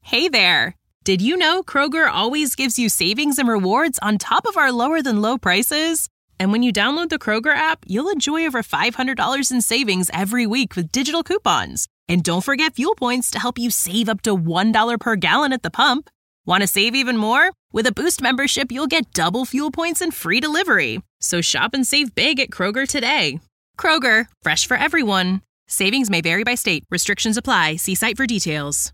Hey there! Did you know Kroger always gives you savings and rewards on top of our lower-than-low prices? And when you download the Kroger app, you'll enjoy over $500 in savings every week with digital coupons. And don't forget fuel points to help you save up to $1 per gallon at the pump. Want to save even more? With a Boost membership, you'll get double fuel points and free delivery. So shop and save big at Kroger today. Kroger, fresh for everyone. Savings may vary by state. Restrictions apply. See site for details.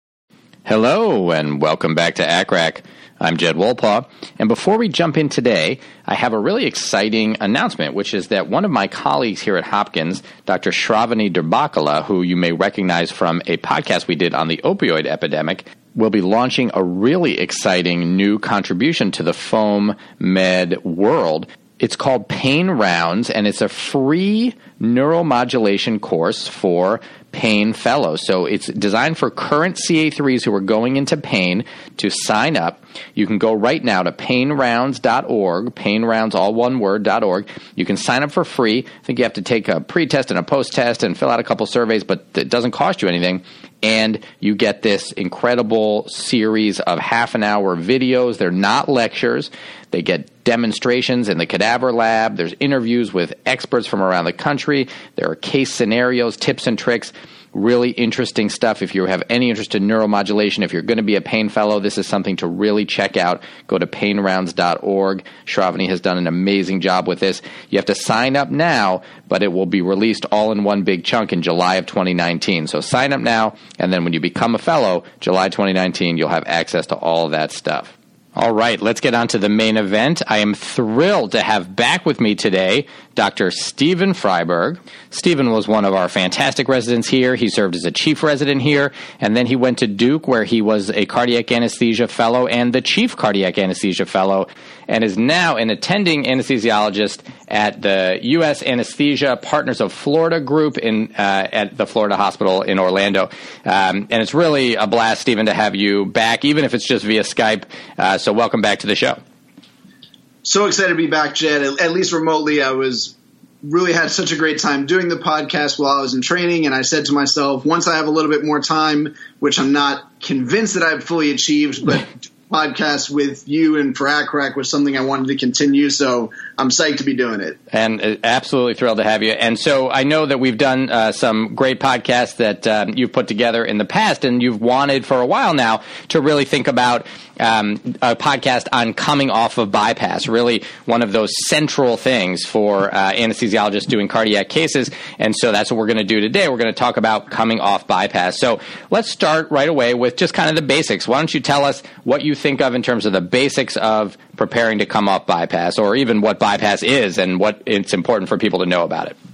Hello, and welcome back to ACCRAC. I'm Jed Wolpaw, and before we jump in today, I have a really exciting announcement, which is that one of my colleagues here at Hopkins, Dr. Shravani Dirbakala, who you may recognize from a podcast we did on the opioid epidemic, will be launching a really exciting new contribution to the foam med world. It's called Pain Rounds, and it's a free neuromodulation course for pain fellows. So it's designed for current CA3s who are going into pain to sign up. You can go right now to painrounds.org, painrounds, all one word, .org. You can sign up for free. I think you have to take a pre-test and a post-test and fill out a couple surveys, but it doesn't cost you anything. And you get this incredible series of half-an-hour videos. They're not lectures. They get demonstrations in the cadaver lab. There's interviews with experts from around the country. There are case scenarios, tips and tricks. Really interesting stuff. If you have any interest in neuromodulation, if you're going to be a pain fellow, this is something to really check out. Go to painrounds.org. Shravani has done an amazing job with this. You have to sign up now, but it will be released all in one big chunk in July of 2019. So sign up now, and then when you become a fellow, July 2019, you'll have access to all of that stuff. All right, let's get on to the main event. I am thrilled to have back with me today Dr. Steven Freiberg. Steven was one of our fantastic residents here. He served as a chief resident here, and then he went to Duke, where he was a cardiac anesthesia fellow and the chief cardiac anesthesia fellow, and is now an attending anesthesiologist at the U.S. Anesthesia Partners of Florida group at the Florida Hospital in Orlando. And it's really a blast, Steven, to have you back, even if it's just via Skype. So welcome back to the show. So excited to be back, Jed. At least remotely, I really had such a great time doing the podcast while I was in training, and I said to myself, once I have a little bit more time, which I'm not convinced that I've fully achieved, but podcast with you and for ACCRAC was something I wanted to continue, so I'm psyched to be doing it. And absolutely thrilled to have you. And so I know that we've done some great podcasts that you've put together in the past, and you've wanted for a while now to really think about a podcast on coming off of bypass, really one of those central things for anesthesiologists doing cardiac cases. And so that's what we're going to do today. We're going to talk about coming off bypass. So let's start right away with just kind of the basics. Why don't you tell us what you think of in terms of the basics of preparing to come off bypass, or even what bypass is and what it's important for people to know about it?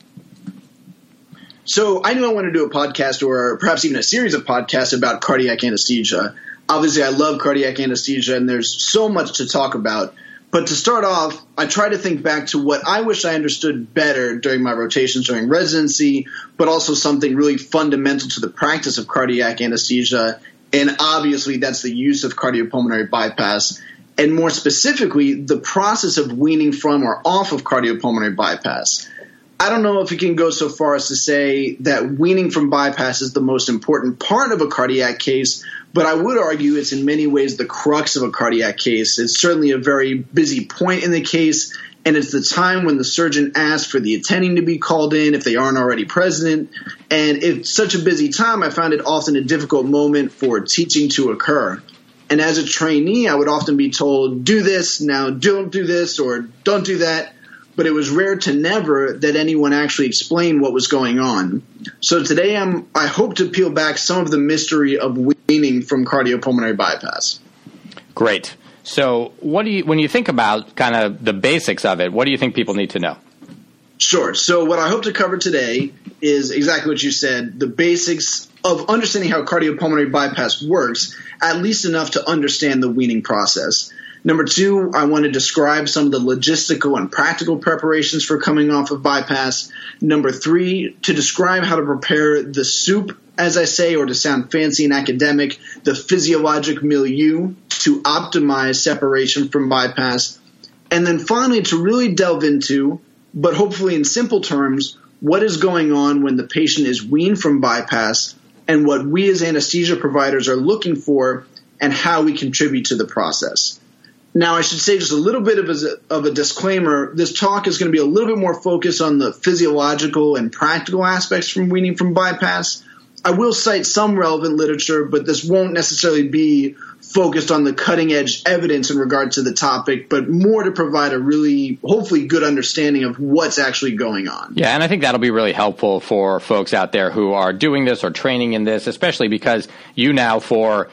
So I knew I wanted to do a podcast, or perhaps even a series of podcasts about cardiac anesthesia. Obviously, I love cardiac anesthesia, and there's so much to talk about. But to start off, I try to think back to what I wish I understood better during my rotations during residency, but also something really fundamental to the practice of cardiac anesthesia. And obviously, that's the use of cardiopulmonary bypass, and more specifically, the process of weaning from or off of cardiopulmonary bypass. I don't know if it can go so far as to say that weaning from bypass is the most important part of a cardiac case, but I would argue it's in many ways the crux of a cardiac case. It's certainly a very busy point in the case, and it's the time when the surgeon asks for the attending to be called in if they aren't already present. And it's such a busy time, I found it often a difficult moment for teaching to occur. And as a trainee, I would often be told, do this, now don't do this, or don't do that. But it was rare to never that anyone actually explained what was going on. So today I hope to peel back some of the mystery of weaning from cardiopulmonary bypass. Great. So when you think about kind of the basics of it, what do you think people need to know? Sure. So what I hope to cover today is exactly what you said, the basics of understanding how cardiopulmonary bypass works, at least enough to understand the weaning process. Number two, I want to describe some of the logistical and practical preparations for coming off of bypass. Number three, to describe how to prepare the soup, as I say, or to sound fancy and academic, the physiologic milieu to optimize separation from bypass. And then finally, to really delve into, but hopefully in simple terms, what is going on when the patient is weaned from bypass, and what we as anesthesia providers are looking for and how we contribute to the process. Now, I should say just a little bit of a disclaimer. This talk is going to be a little bit more focused on the physiological and practical aspects from weaning from bypass. I will cite some relevant literature, but this won't necessarily be focused on the cutting-edge evidence in regard to the topic, but more to provide a really, hopefully, good understanding of what's actually going on. Yeah, and I think that'll be really helpful for folks out there who are doing this or training in this, especially because you now for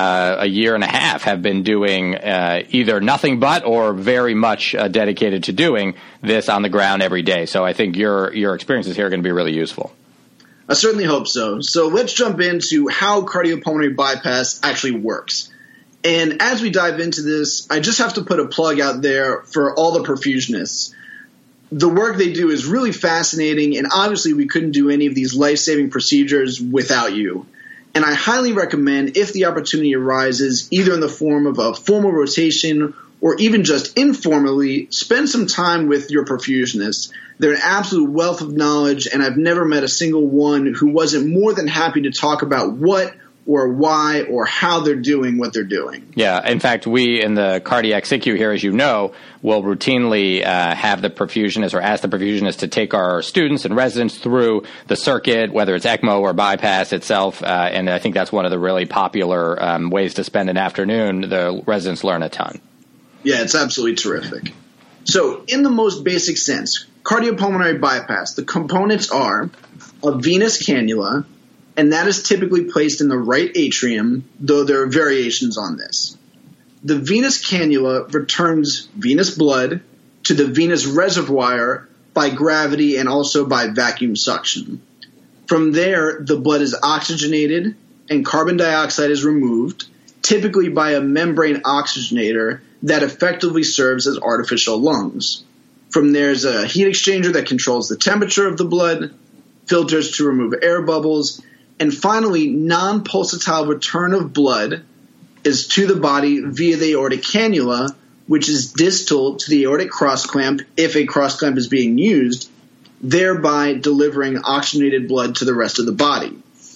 a year and a half have been doing either nothing but or very much dedicated to doing this on the ground every day. So I think your experiences here are going to be really useful. I certainly hope so. So let's jump into how cardiopulmonary bypass actually works. And as we dive into this, I just have to put a plug out there for all the perfusionists. The work they do is really fascinating, and obviously we couldn't do any of these life-saving procedures without you. And I highly recommend, if the opportunity arises, either in the form of a formal rotation or even just informally, spend some time with your perfusionists. They're an absolute wealth of knowledge, and I've never met a single one who wasn't more than happy to talk about what or why or how they're doing what they're doing. Yeah. In fact, we in the cardiac SICU here, as you know, will routinely have the perfusionist or ask the perfusionist to take our students and residents through the circuit, whether it's ECMO or bypass itself. And I think that's one of the really popular ways to spend an afternoon. The residents learn a ton. Yeah, it's absolutely terrific. So in the most basic sense, cardiopulmonary bypass, the components are a venous cannula, and that is typically placed in the right atrium, though there are variations on this. The venous cannula returns venous blood to the venous reservoir by gravity and also by vacuum suction. From there, the blood is oxygenated and carbon dioxide is removed, typically by a membrane oxygenator that effectively serves as artificial lungs. From there is a heat exchanger that controls the temperature of the blood, filters to remove air bubbles, and finally, non-pulsatile return of blood is to the body via the aortic cannula, which is distal to the aortic cross clamp if a cross clamp is being used, thereby delivering oxygenated blood to the rest of the body.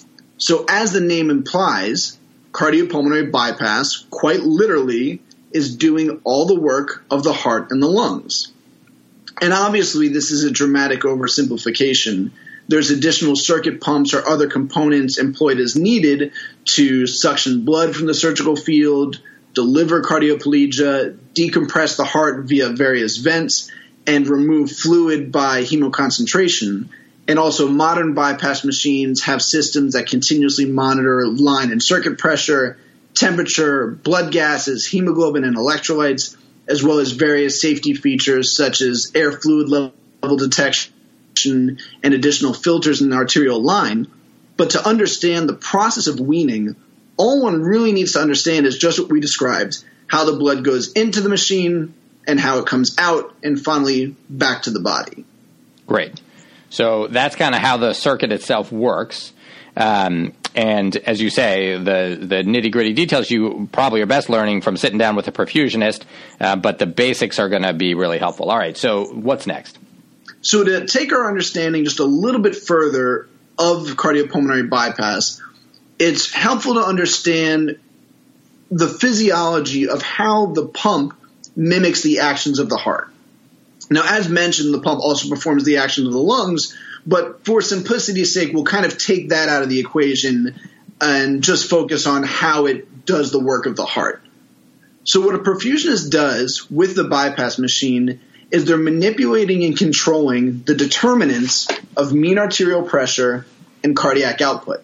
So as the name implies, cardiopulmonary bypass, quite literally, is doing all the work of the heart and the lungs. And obviously, this is a dramatic oversimplification. There's additional circuit pumps or other components employed as needed to suction blood from the surgical field, deliver cardioplegia, decompress the heart via various vents, and remove fluid by hemoconcentration. And also modern bypass machines have systems that continuously monitor line and circuit pressure, temperature, blood gases, hemoglobin, and electrolytes, as well as various safety features such as air fluid level detection and additional filters in the arterial line. But to understand the process of weaning, all one really needs to understand is just what we described, how the blood goes into the machine and how it comes out and finally back to the body. Great. So that's kind of how the circuit itself works. And as you say, the nitty-gritty details you probably are best learning from sitting down with a perfusionist, but the basics are going to be really helpful. All right, so what's next? So to take our understanding just a little bit further of cardiopulmonary bypass, it's helpful to understand the physiology of how the pump mimics the actions of the heart. Now, as mentioned, the pump also performs the actions of the lungs, but for simplicity's sake, we'll kind of take that out of the equation and just focus on how it does the work of the heart. So what a perfusionist does with the bypass machine is they're manipulating and controlling the determinants of mean arterial pressure and cardiac output.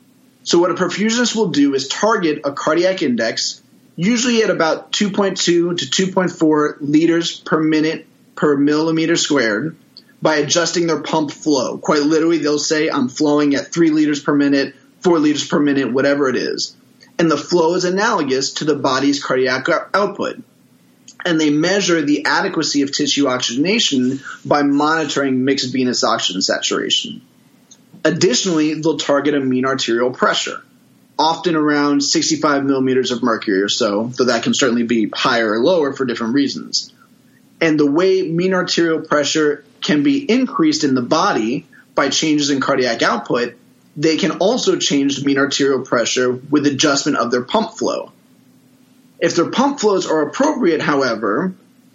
So what a perfusionist will do is target a cardiac index, usually at about 2.2 to 2.4 liters per minute per millimeter squared, by adjusting their pump flow. Quite literally, they'll say, I'm flowing at 3 liters per minute, 4 liters per minute, whatever it is. And the flow is analogous to the body's cardiac output. And they measure the adequacy of tissue oxygenation by monitoring mixed venous oxygen saturation. Additionally, they'll target a mean arterial pressure, often around 65 millimeters of mercury or so, though that can certainly be higher or lower for different reasons. And the way mean arterial pressure can be increased in the body by changes in cardiac output, they can also change the mean arterial pressure with adjustment of their pump flow. If their pump flows are appropriate, however,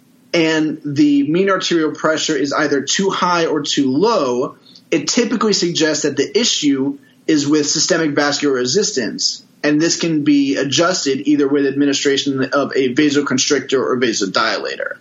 and the mean arterial pressure is either too high or too low, it typically suggests that the issue is with systemic vascular resistance, and this can be adjusted either with administration of a vasoconstrictor or vasodilator.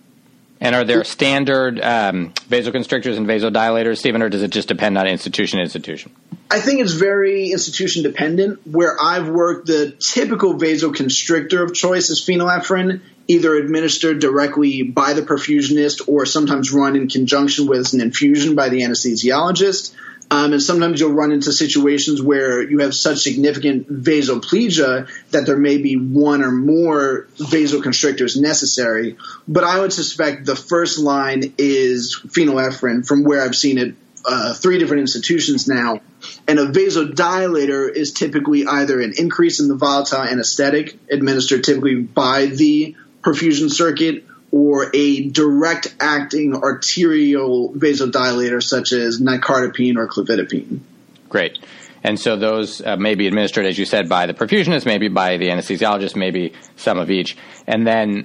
And are there standard vasoconstrictors and vasodilators, Stephen, or does it just depend on institution to institution? I think it's very institution dependent. Where I've worked, the typical vasoconstrictor of choice is phenylephrine, either administered directly by the perfusionist or sometimes run in conjunction with an infusion by the anesthesiologist. And sometimes you'll run into situations where you have such significant vasoplegia that there may be one or more vasoconstrictors necessary. But I would suspect the first line is phenylephrine, from where I've seen it 3 different institutions now. And a vasodilator is typically either an increase in the volatile anesthetic administered typically by the perfusion circuit, or a direct-acting arterial vasodilator such as nicardipine or clofidipine. Great. And so those may be administered, as you said, by the perfusionist, maybe by the anesthesiologist, maybe some of each. And then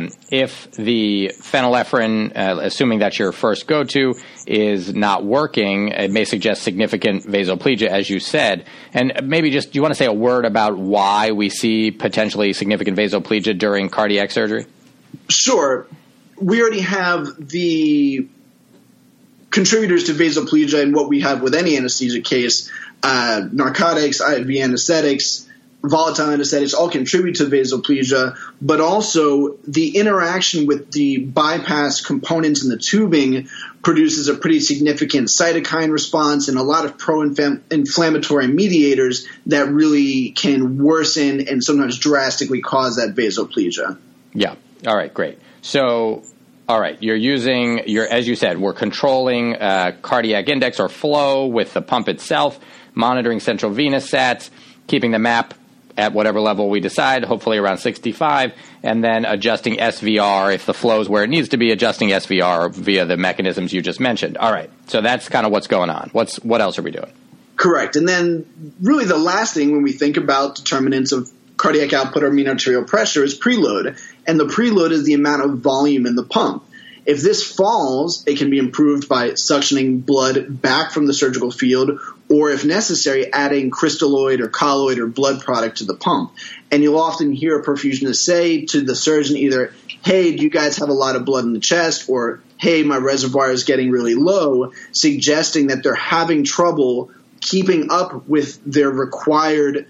if the phenylephrine, assuming that's your first go-to, is not working, it may suggest significant vasoplegia, as you said. And maybe just, do you want to say a word about why we see potentially significant vasoplegia during cardiac surgery? Sure. We already have the contributors to vasoplegia in what we have with any anesthesia case. Narcotics, IV anesthetics, volatile anesthetics all contribute to vasoplegia, but also the interaction with the bypass components in the tubing produces a pretty significant cytokine response and a lot of pro-inflammatory mediators that really can worsen and sometimes drastically cause that vasoplegia. Yeah. All right, great. So, all right, you're using as you said, we're controlling cardiac index or flow with the pump itself, monitoring central venous sats, keeping the map at whatever level we decide, hopefully around 65, and then adjusting SVR if the flow's where it needs to be, adjusting SVR via the mechanisms you just mentioned. All right, so that's kind of what's going on. What else are we doing? Correct. And then really the last thing when we think about determinants of cardiac output or mean arterial pressure is preload, and the preload is the amount of volume in the pump. If this falls, it can be improved by suctioning blood back from the surgical field, or if necessary, adding crystalloid or colloid or blood product to the pump. And you'll often hear a perfusionist say to the surgeon either, hey, do you guys have a lot of blood in the chest, or hey, my reservoir is getting really low, suggesting that they're having trouble keeping up with their required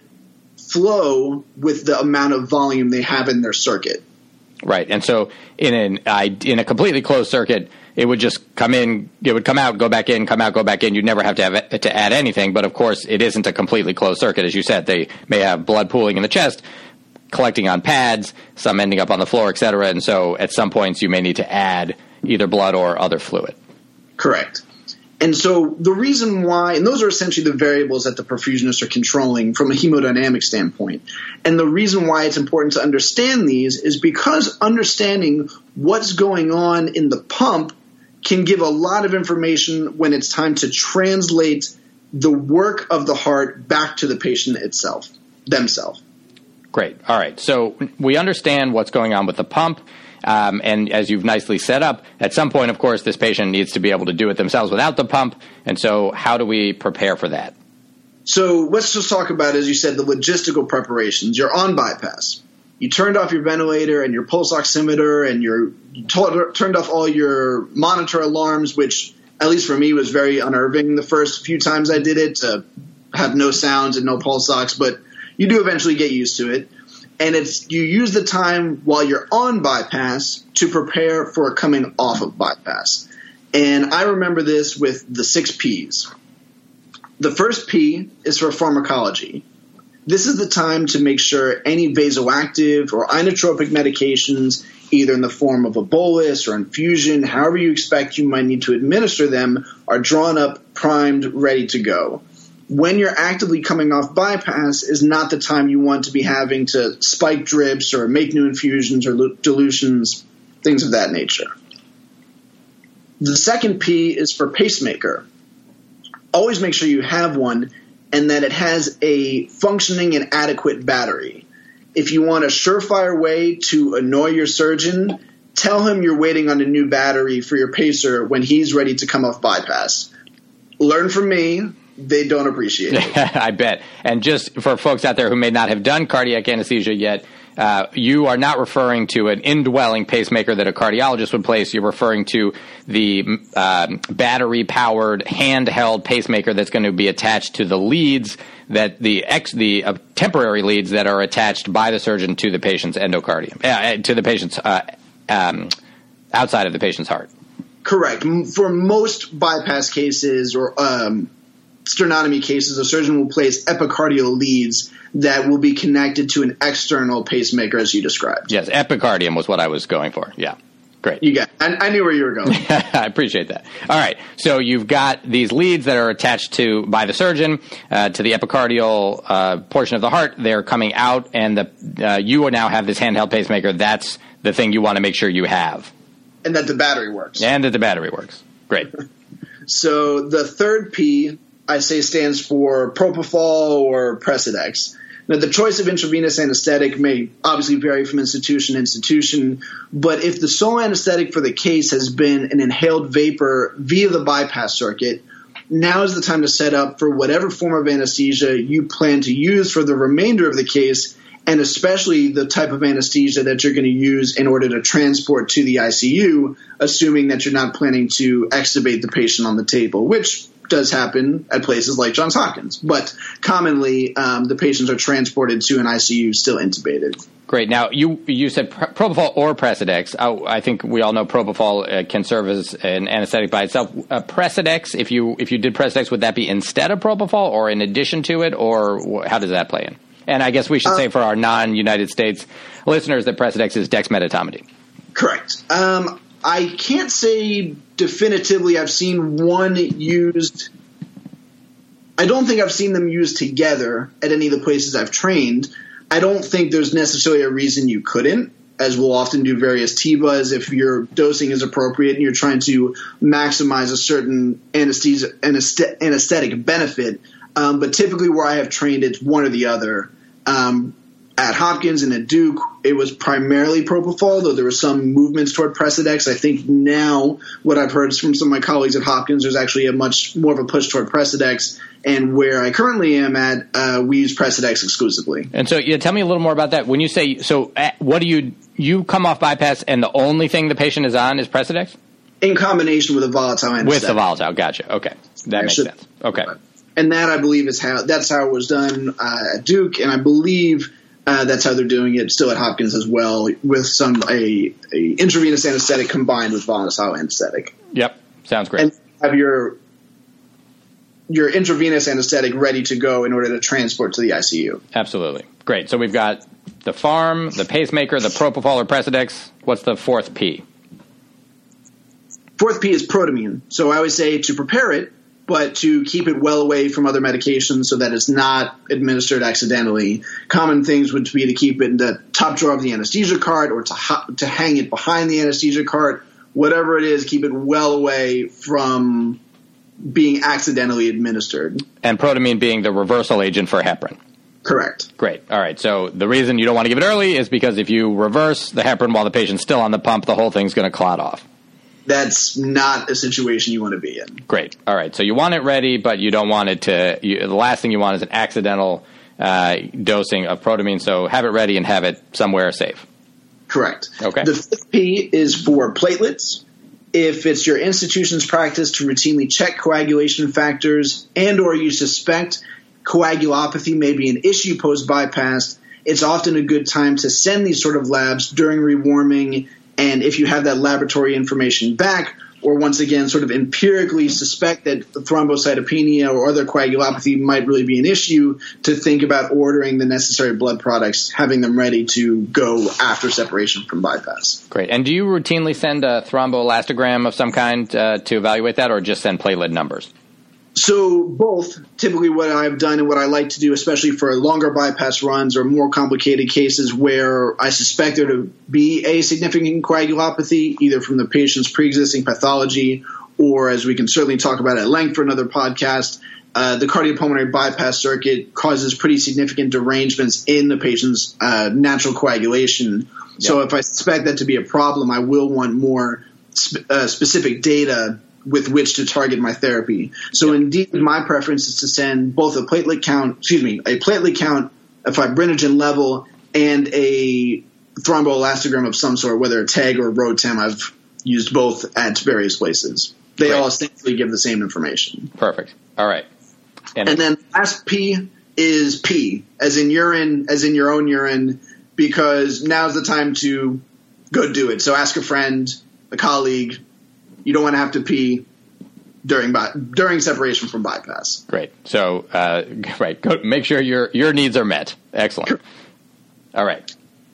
flow with the amount of volume they have in their circuit. Right. And so in a completely closed circuit, it would just come in, it would come out, go back in, come out, go back in. You'd never have to add anything. But, of course, it isn't a completely closed circuit. As you said, they may have blood pooling in the chest, collecting on pads, some ending up on the floor, et cetera. And so at some points you may need to add either blood or other fluid. Correct. And so the reason why – and those are essentially the variables that the perfusionists are controlling from a hemodynamic standpoint. And the reason why it's important to understand these is because understanding what's going on in the pump can give a lot of information when it's time to translate the work of the heart back to the patient themselves. Great. All right. So we understand what's going on with the pump. And as you've nicely set up, at some point, of course, this patient needs to be able to do it themselves without the pump. And so how do we prepare for that? So let's just talk about, as you said, the logistical preparations. You're on bypass. You turned off your ventilator and your pulse oximeter, and you turned off all your monitor alarms, which, at least for me, was very unnerving the first few times I did it, to have no sounds and no pulse ox. But you do eventually get used to it. And you use the time while you're on bypass to prepare for coming off of bypass. And I remember this with the 6 Ps. The first P is for pharmacology. This is the time to make sure any vasoactive or inotropic medications, either in the form of a bolus or infusion, however you expect you might need to administer them, are drawn up, primed, ready to go. When you're actively coming off bypass is not the time you want to be having to spike drips or make new infusions or dilutions, things of that nature. The second P is for pacemaker. Always make sure you have one, and that it has a functioning and adequate battery. If you want a surefire way to annoy your surgeon, tell him you're waiting on a new battery for your pacer when he's ready to come off bypass. Learn from me. They don't appreciate it. I bet. And just for folks out there who may not have done cardiac anesthesia yet, you are not referring to an indwelling pacemaker that a cardiologist would place. You're referring to the battery-powered handheld pacemaker that's going to be attached to the leads that the temporary leads that are attached by the surgeon to the patient's endocardium, to the patient's outside of the patient's heart. Correct. For most bypass cases or sternotomy cases, a surgeon will place epicardial leads that will be connected to an external pacemaker, as you described. Yes, epicardium was what I was going for. Yeah, great. You got it. I knew where you were going. I appreciate that. All right, so you've got these leads that are attached to by the surgeon to the epicardial portion of the heart. They're coming out, and you now have this handheld pacemaker. That's the thing you want to make sure you have. And that the battery works. And that the battery works. Great. So the third P, I say, stands for propofol or Precedex. Now, the choice of intravenous anesthetic may obviously vary from institution to institution, but if the sole anesthetic for the case has been an inhaled vapor via the bypass circuit, now is the time to set up for whatever form of anesthesia you plan to use for the remainder of the case, and especially the type of anesthesia that you're going to use in order to transport to the ICU, assuming that you're not planning to extubate the patient on the table, which does happen at places like Johns Hopkins. But commonly, the patients are transported to an ICU still intubated. Great. Now, you said propofol or Precedex. I think we all know propofol can serve as an anesthetic by itself. Precedex, if you did Precedex, would that be instead of propofol or in addition to it, or how does that play in? And I guess we should say for our non-United States listeners that Precedex is dexmedetomidine. Correct. I can't say definitively I've seen one used. I don't think I've seen them used together at any of the places I've trained. I don't think there's necessarily a reason you couldn't, as we'll often do various TIVAs if your dosing is appropriate and you're trying to maximize a certain anesthetic benefit. But typically where I have trained, it's one or the other. At Hopkins and at Duke, it was primarily propofol, though there were some movements toward Precedex. I think now what I've heard from some of my colleagues at Hopkins, there's actually a much more of a push toward Precedex. And where I currently am at, we use Precedex exclusively. And so, tell me a little more about that. When you say, what do you come off bypass and the only thing the patient is on is Precedex? In combination with a volatile anesthetic. With the volatile, gotcha. Okay, that makes sense. Okay. And that, I believe, that's how it was done at Duke, and I believe that's how they're doing it still at Hopkins as well, with a intravenous anesthetic combined with volatile anesthetic. Yep, sounds great. And have your intravenous anesthetic ready to go in order to transport to the ICU. Absolutely. Great. So we've got the pharm, the pacemaker, the propofol or Precedex. What's the fourth P? Fourth P is protamine. So I always say to prepare it, but to keep it well away from other medications so that it's not administered accidentally. Common things would be to keep it in the top drawer of the anesthesia cart or to hang it behind the anesthesia cart. Whatever it is, keep it well away from being accidentally administered. And protamine being the reversal agent for heparin. Correct. Great. All right. So the reason you don't want to give it early is because if you reverse the heparin while the patient's still on the pump, the whole thing's going to clot off. That's not a situation you want to be in. Great. All right. So you want it ready, but you don't want it to the last thing you want is an accidental dosing of protamine. So have it ready and have it somewhere safe. Correct. Okay. The fifth P is for platelets. If it's your institution's practice to routinely check coagulation factors and or you suspect coagulopathy may be an issue post-bypass, it's often a good time to send these sort of labs during rewarming. And if you have that laboratory information back, or once again sort of empirically suspect that thrombocytopenia or other coagulopathy might really be an issue, to think about ordering the necessary blood products, having them ready to go after separation from bypass. Great. And do you routinely send a thromboelastogram of some kind to evaluate that, or just send platelet numbers? So both. Typically what I've done and what I like to do, especially for longer bypass runs or more complicated cases where I suspect there to be a significant coagulopathy, either from the patient's pre-existing pathology or, as we can certainly talk about at length for another podcast, the cardiopulmonary bypass circuit causes pretty significant derangements in the patient's natural coagulation. So if I suspect that to be a problem, I will want more specific data with which to target my therapy. So indeed, my preference is to send both a platelet count, a fibrinogen level, and a thromboelastogram of some sort, whether a TEG or ROTEM. I've used both at various places. They all essentially give the same information. Perfect. All right. And then last P is pee, as in urine, as in your own urine, because now's the time to go do it. So ask a friend, a colleague. You don't want to have to pee during separation from bypass. Great. So, Go make sure your needs are met. Excellent. All right.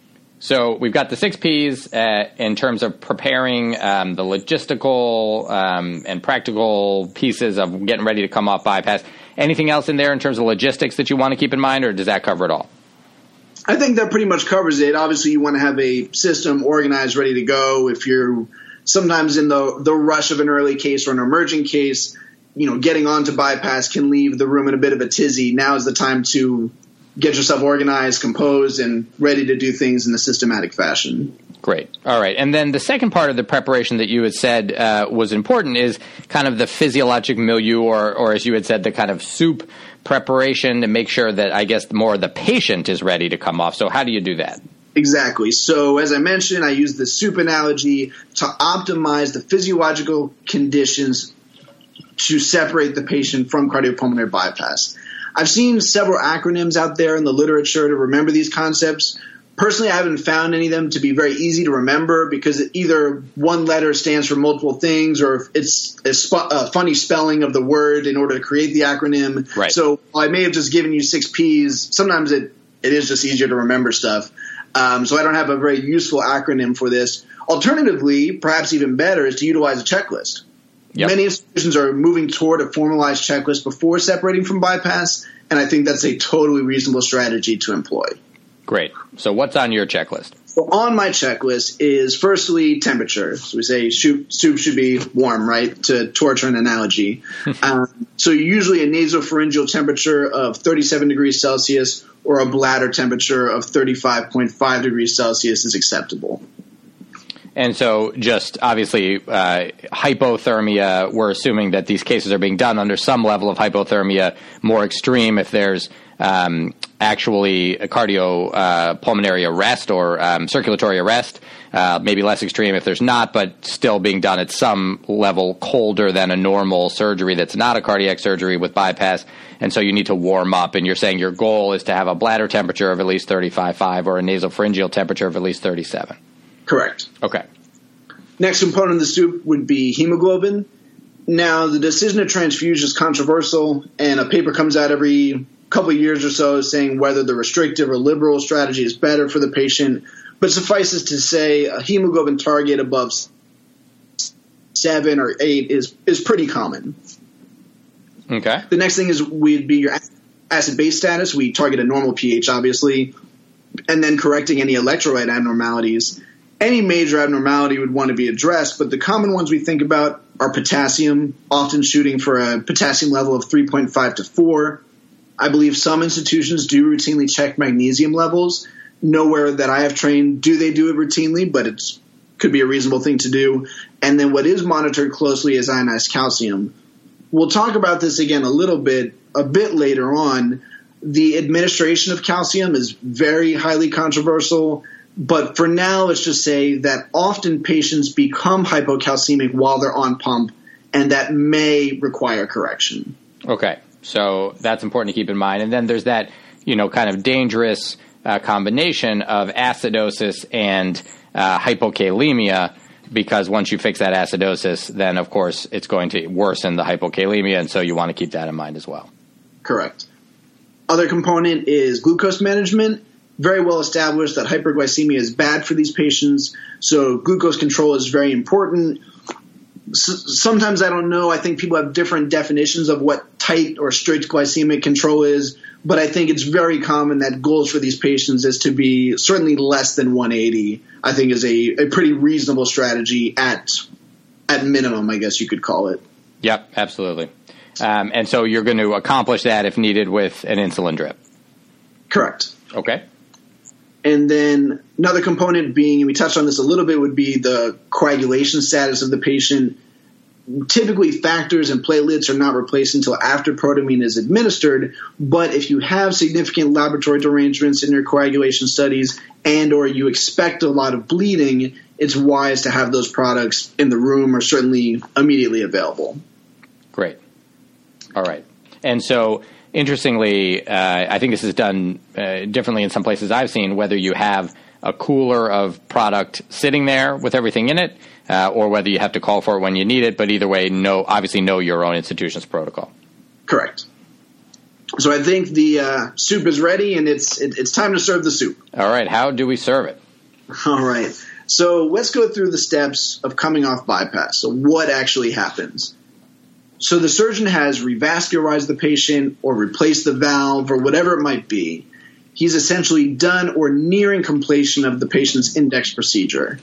So we've got the 6 Ps in terms of preparing the logistical and practical pieces of getting ready to come off bypass. Anything else in there in terms of logistics that you want to keep in mind, or does that cover it all? I think that pretty much covers it. Obviously, you want to have a system organized, ready to go. If you're sometimes in the rush of an early case or an emerging case, getting onto bypass can leave the room in a bit of a tizzy. Now is the time to get yourself organized, composed, and ready to do things in a systematic fashion. Great. All right. And then the second part of the preparation that you had said was important is kind of the physiologic milieu, or as you had said, the kind of soup preparation to make sure that, I guess, more the patient is ready to come off. So how do you do that? Exactly. So as I mentioned, I use the soup analogy to optimize the physiological conditions to separate the patient from cardiopulmonary bypass. I've seen several acronyms out there in the literature to remember these concepts. Personally, I haven't found any of them to be very easy to remember because either one letter stands for multiple things or it's a funny spelling of the word in order to create the acronym. Right. So I may have just given you 6 Ps. Sometimes it is just easier to remember stuff. So I don't have a very useful acronym for this. Alternatively, perhaps even better, is to utilize a checklist. Yep. Many institutions are moving toward a formalized checklist before separating from bypass, and I think that's a totally reasonable strategy to employ. Great. So what's on your checklist? So on my checklist is firstly temperature. So we say soup should be warm, right, to torture an analogy. So usually a nasopharyngeal temperature of 37 degrees Celsius or a bladder temperature of 35.5 degrees Celsius is acceptable. And so just obviously hypothermia, we're assuming that these cases are being done under some level of hypothermia, more extreme if there's actually a cardiopulmonary arrest or circulatory arrest, maybe less extreme if there's not, but still being done at some level colder than a normal surgery that's not a cardiac surgery with bypass. And so you need to warm up. And you're saying your goal is to have a bladder temperature of at least 35.5 or a nasopharyngeal temperature of at least 37. Correct. Okay. Next component of the soup would be hemoglobin. Now, the decision to transfuse is controversial, and a paper comes out every couple of years or so saying whether the restrictive or liberal strategy is better for the patient. But suffices to say a hemoglobin target above 7 or 8 is pretty common. Okay. The next thing would be your acid-base status. We target a normal pH, obviously, and then correcting any electrolyte abnormalities. Any major abnormality would want to be addressed, but the common ones we think about are potassium, often shooting for a potassium level of 3.5 to 4. I believe some institutions do routinely check magnesium levels. Nowhere that I have trained do they do it routinely, but it could be a reasonable thing to do. And then what is monitored closely is ionized calcium. We'll talk about this again a bit later on. The administration of calcium is very highly controversial. But for now, let's just say that often patients become hypocalcemic while they're on pump, and that may require correction. Okay, so that's important to keep in mind. And then there's that, kind of dangerous combination of acidosis and hypokalemia, because once you fix that acidosis, then, of course, it's going to worsen the hypokalemia, and so you want to keep that in mind as well. Correct. Other component is glucose management. Very well established that hyperglycemia is bad for these patients, so glucose control is very important. Sometimes I don't know. I think people have different definitions of what tight or strict glycemic control is, but I think it's very common that goals for these patients is to be certainly less than 180, I think is a pretty reasonable strategy at minimum, I guess you could call it. Yep, absolutely. And so you're going to accomplish that if needed with an insulin drip. Correct. Okay. And then another component being, and we touched on this a little bit, would be the coagulation status of the patient. Typically, factors and platelets are not replaced until after protamine is administered, but if you have significant laboratory derangements in your coagulation studies and or you expect a lot of bleeding, it's wise to have those products in the room or certainly immediately available. Great. All right. And so, interestingly, I think this is done differently in some places I've seen, whether you have a cooler of product sitting there with everything in it, or whether you have to call for it when you need it. But either way, obviously know your own institution's protocol. Correct. So I think the soup is ready, and it's time to serve the soup. All right. How do we serve it? All right. So let's go through the steps of coming off bypass. So what actually happens? So the surgeon has revascularized the patient or replaced the valve or whatever it might be. He's essentially done or nearing completion of the patient's index procedure.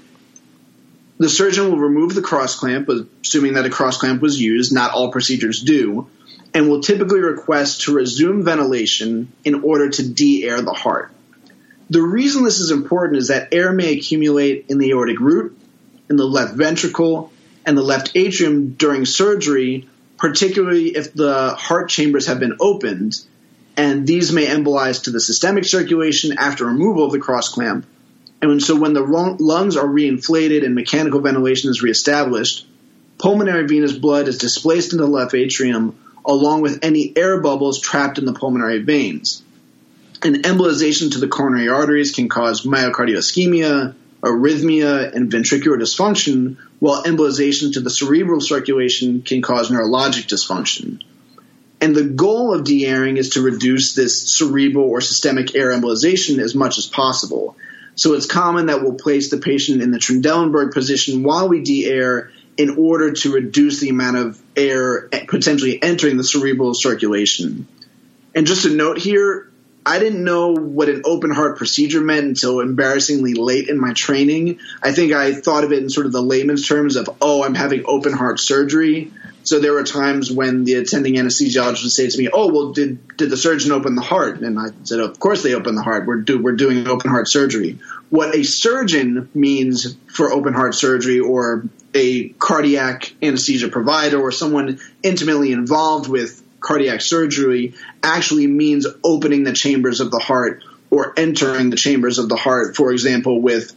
The surgeon will remove the cross clamp, assuming that a cross clamp was used. Not all procedures do, and will typically request to resume ventilation in order to de-air the heart. The reason this is important is that air may accumulate in the aortic root, in the left ventricle, and the left atrium during surgery, particularly if the heart chambers have been opened, and these may embolize to the systemic circulation after removal of the cross clamp. And so when the lungs are reinflated and mechanical ventilation is reestablished, pulmonary venous blood is displaced into the left atrium along with any air bubbles trapped in the pulmonary veins. And embolization to the coronary arteries can cause myocardial ischemia, arrhythmia, and ventricular dysfunction, while embolization to the cerebral circulation can cause neurologic dysfunction. And the goal of de-airing is to reduce this cerebral or systemic air embolization as much as possible. So it's common that we'll place the patient in the Trendelenburg position while we de-air in order to reduce the amount of air potentially entering the cerebral circulation. And just a note here, I didn't know what an open heart procedure meant until embarrassingly late in my training. I think I thought of it in sort of the layman's terms of, I'm having open heart surgery. So there were times when the attending anesthesiologist would say to me, did the surgeon open the heart? And I said, of course they open the heart. We're doing open heart surgery. What a surgeon means for open heart surgery, or a cardiac anesthesia provider or someone intimately involved with cardiac surgery, actually means opening the chambers of the heart or entering the chambers of the heart, for example, with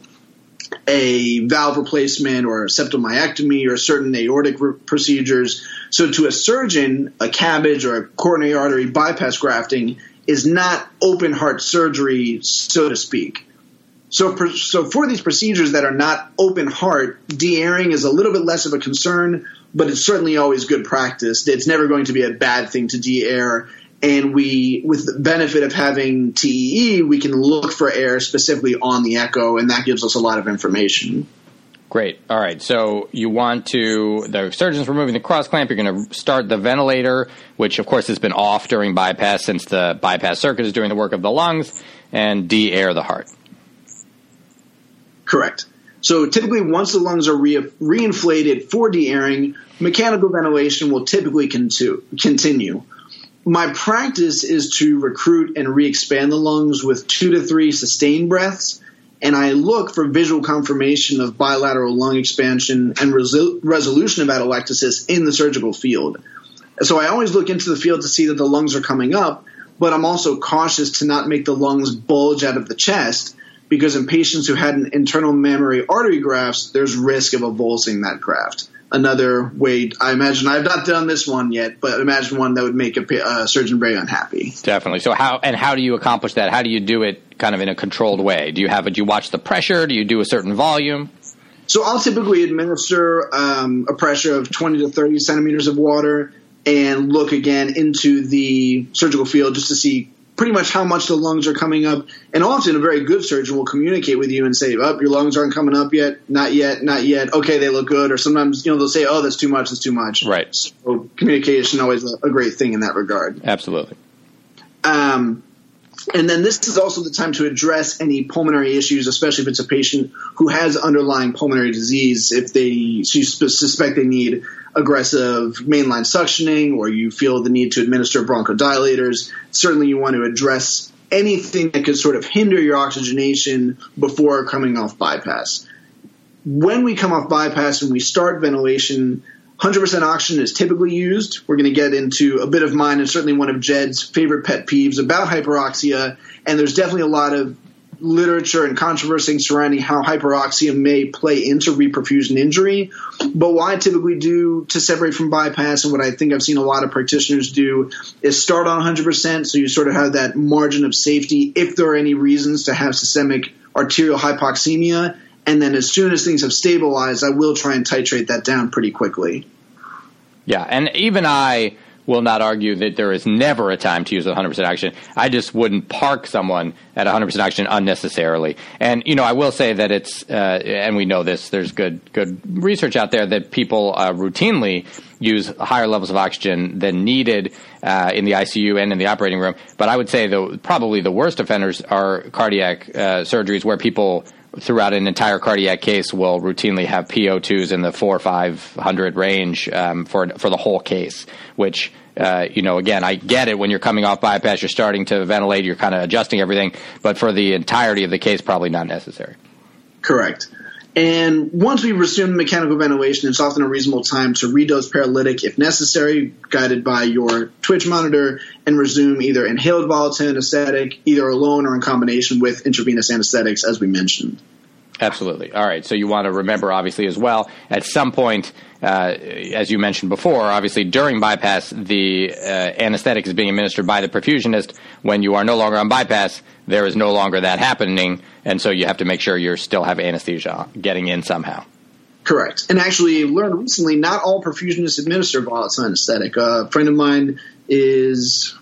a valve replacement or a septomyectomy or certain aortic procedures. So to a surgeon, a CABG or a coronary artery bypass grafting is not open heart surgery, so to speak. So for these procedures that are not open heart, de-airing is a little bit less of a concern, but it's certainly always good practice. It's never going to be a bad thing to de-air. And with the benefit of having TEE, we can look for air specifically on the echo, and that gives us a lot of information. Great. All right. So the surgeon's removing the cross clamp. You're going to start the ventilator, which of course has been off during bypass since the bypass circuit is doing the work of the lungs, and de-air the heart. Correct. So typically once the lungs are reinflated for de-airing, mechanical ventilation will typically continue. My practice is to recruit and re-expand the lungs with 2 to 3 sustained breaths, and I look for visual confirmation of bilateral lung expansion and resolution of atelectasis in the surgical field. So I always look into the field to see that the lungs are coming up, but I'm also cautious to not make the lungs bulge out of the chest, because in patients who had an internal mammary artery grafts, there's risk of avulsing that graft. Another way, I imagine, I've not done this one yet, but imagine one that would make a surgeon very unhappy. Definitely. So how do you accomplish that? How do you do it kind of in a controlled way? Do you watch the pressure? Do you do a certain volume? So I'll typically administer a pressure of 20 to 30 centimeters of water and look again into the surgical field just to see pretty much how much the lungs are coming up. And often a very good surgeon will communicate with you and say, your lungs aren't coming up yet. Not yet. Okay, they look good. Or sometimes, they'll say, that's too much. That's too much. Right. So communication always a great thing in that regard. Absolutely. And then this is also the time to address any pulmonary issues, especially if it's a patient who has underlying pulmonary disease. If you suspect they need aggressive mainline suctioning, or you feel the need to administer bronchodilators, certainly you want to address anything that could sort of hinder your oxygenation before coming off bypass. When we come off bypass and we start ventilation, 100% oxygen is typically used. We're going to get into a bit of mine and certainly one of Jed's favorite pet peeves about hyperoxia, and there's definitely a lot of literature and controversy surrounding how hyperoxia may play into reperfusion injury. But what I typically do to separate from bypass, and what I think I've seen a lot of practitioners do, is start on 100%, so you sort of have that margin of safety if there are any reasons to have systemic arterial hypoxemia. And then as soon as things have stabilized, I will try and titrate that down pretty quickly. Yeah, and even I will not argue that there is never a time to use 100% oxygen. I just wouldn't park someone at 100% oxygen unnecessarily. And, I will say that it's, and we know this, there's good research out there that people routinely use higher levels of oxygen than needed in the ICU and in the operating room. But I would say probably the worst offenders are cardiac surgeries where people throughout an entire cardiac case will routinely have PO2s in the 400 or 500 range for the whole case, which, again, I get it. When you're coming off bypass, you're starting to ventilate, you're kind of adjusting everything. But for the entirety of the case, probably not necessary. Correct. And once we resume mechanical ventilation, it's often a reasonable time to redose paralytic if necessary, guided by your twitch monitor, and resume either inhaled volatile anesthetic, either alone or in combination with intravenous anesthetics, as we mentioned. Absolutely. All right. So you want to remember, obviously, as well, at some point, as you mentioned before, obviously during bypass, the anesthetic is being administered by the perfusionist. When you are no longer on bypass, there is no longer that happening, and so you have to make sure you still have anesthesia getting in somehow. Correct. And actually learned recently, not all perfusionists administer volatile anesthetic. A friend of mine is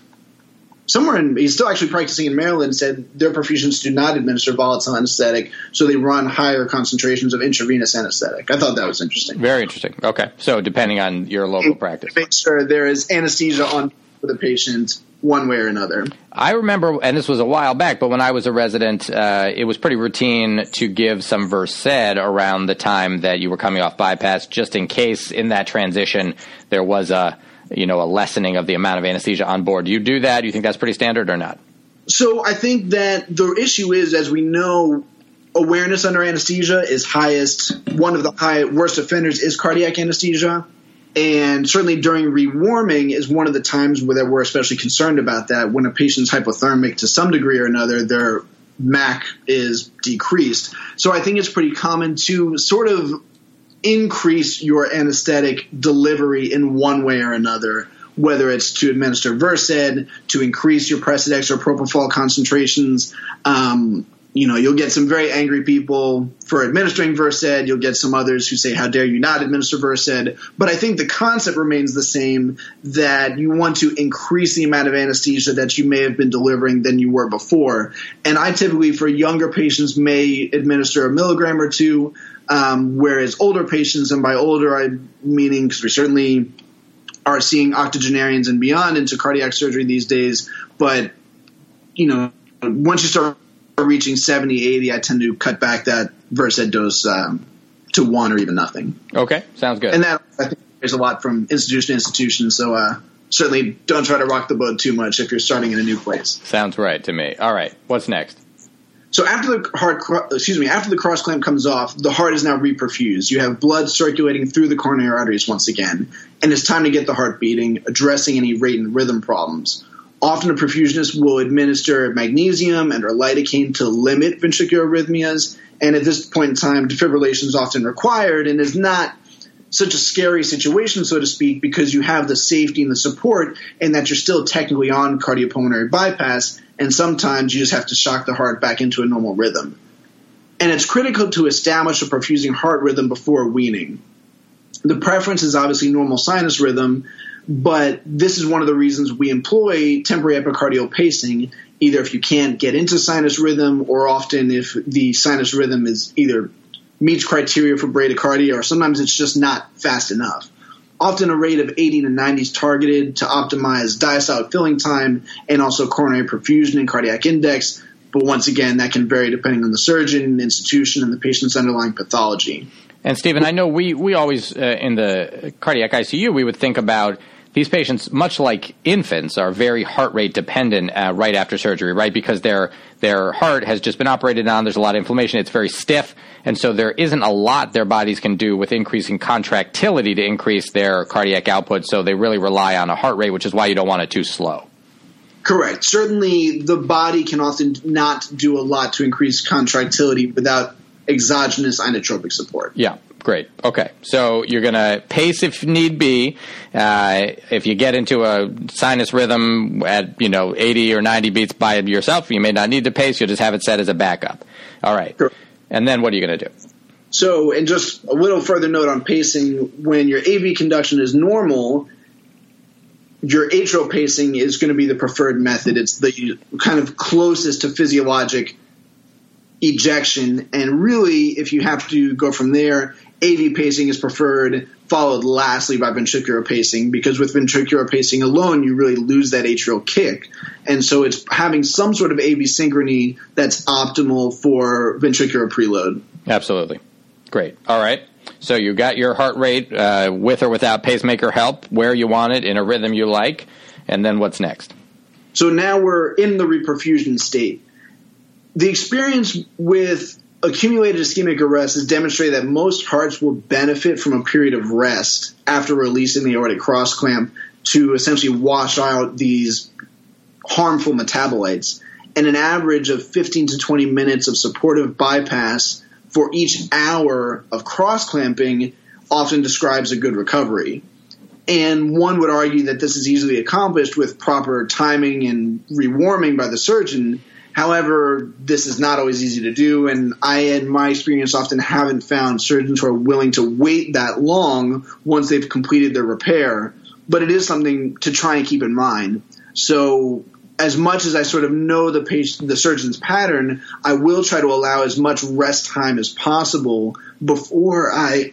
he's still actually practicing in Maryland, said their perfusionists do not administer volatile anesthetic, so they run higher concentrations of intravenous anesthetic. I thought that was interesting. Very interesting. Okay. So depending on your local practice. Make sure there is anesthesia on for the patient one way or another. I remember, and this was a while back, but when I was a resident, it was pretty routine to give some Versed around the time that you were coming off bypass, just in case in that transition there was a lessening of the amount of anesthesia on board. Do you do that? Do you think that's pretty standard or not? So I think that the issue is, as we know, awareness under anesthesia is highest. One of the worst offenders is cardiac anesthesia. And certainly during rewarming is one of the times where we're especially concerned about that. When a patient's hypothermic to some degree or another, their MAC is decreased. So I think it's pretty common to sort of increase your anesthetic delivery in one way or another, whether it's to administer Versed, to increase your Precedex or propofol concentrations. You'll get some very angry people for administering Versed. You'll get some others who say, how dare you not administer Versed? But I think the concept remains the same, that you want to increase the amount of anesthesia that you may have been delivering than you were before. And I typically, for younger patients, may administer a milligram or two, whereas older patients, and by older I'm meaning, because we certainly are seeing octogenarians and beyond into cardiac surgery these days, but once you start reaching 70, 80, I tend to cut back that Versed dose to 1 or even nothing. Okay, sounds good. And that, I think, varies a lot from institution to institution, so certainly don't try to rock the boat too much if you're starting in a new place. Sounds right to me. All right, what's next? So after the cross clamp comes off, the heart is now reperfused. You have blood circulating through the coronary arteries once again, and it's time to get the heart beating, addressing any rate and rhythm problems. Often a perfusionist will administer magnesium and or lidocaine to limit ventricular arrhythmias, and at this point in time, defibrillation is often required and is not such a scary situation, so to speak, because you have the safety and the support and that you're still technically on cardiopulmonary bypass, and sometimes you just have to shock the heart back into a normal rhythm. And it's critical to establish a perfusing heart rhythm before weaning. The preference is obviously normal sinus rhythm, but this is one of the reasons we employ temporary epicardial pacing, either if you can't get into sinus rhythm or often if the sinus rhythm is either meets criteria for bradycardia or sometimes it's just not fast enough. often a rate of 80 to 90 is targeted to optimize diastolic filling time and also coronary perfusion and cardiac index. But once again, that can vary depending on the surgeon, institution, and the patient's underlying pathology. And Stephen, I know we always, in the cardiac ICU, we would think about these patients, much like infants, are very heart rate dependent right after surgery, right? Because their heart has just been operated on. There's a lot of inflammation. It's very stiff. And so there isn't a lot their bodies can do with increasing contractility to increase their cardiac output. So they really rely on a heart rate, which is why you don't want it too slow. Correct. Certainly the body can often not do a lot to increase contractility without exogenous inotropic support. Yeah, great. Okay, so you're going to pace if need be. If you get into a sinus rhythm at 80 or 90 beats by yourself, you may not need to pace. You'll just have it set as a backup. All right. Sure. And then what are you going to do? So, and just a little further note on pacing, when your AV conduction is normal, your atrial pacing is going to be the preferred method. It's the kind of closest to physiologic ejection. And really, if you have to go from there, AV pacing is preferred, followed lastly by ventricular pacing, because with ventricular pacing alone, you really lose that atrial kick. And so it's having some sort of AV synchrony that's optimal for ventricular preload. Absolutely. Great. All right. So you got your heart rate with or without pacemaker help, where you want it, in a rhythm you like, and then what's next? So now we're in the reperfusion state. The experience with accumulated ischemic arrest has demonstrated that most hearts will benefit from a period of rest after releasing the aortic cross clamp to essentially wash out these harmful metabolites. And an average of 15 to 20 minutes of supportive bypass for each hour of cross-clamping often describes a good recovery. And one would argue that this is easily accomplished with proper timing and rewarming by the surgeon. However, this is not always easy to do, and I, in my experience, often haven't found surgeons who are willing to wait that long once they've completed their repair. But it is something to try and keep in mind. So as much as I sort of know the surgeon's pattern, I will try to allow as much rest time as possible before I